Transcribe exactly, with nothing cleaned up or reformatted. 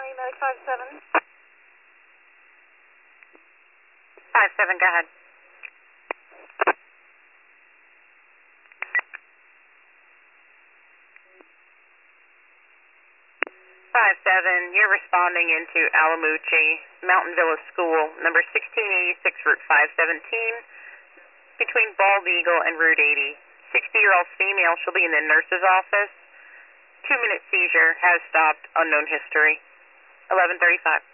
County Medic five seven. five seven, go ahead. five seven, you're responding into Alamucci, Mountain Villa School, number sixteen eighty-six, Route five seventeen, between Bald Eagle and Route eighty. sixty-year-old female, she'll be in the nurse's office. Two-minute seizure, has stopped, unknown history. eleven thirty-five.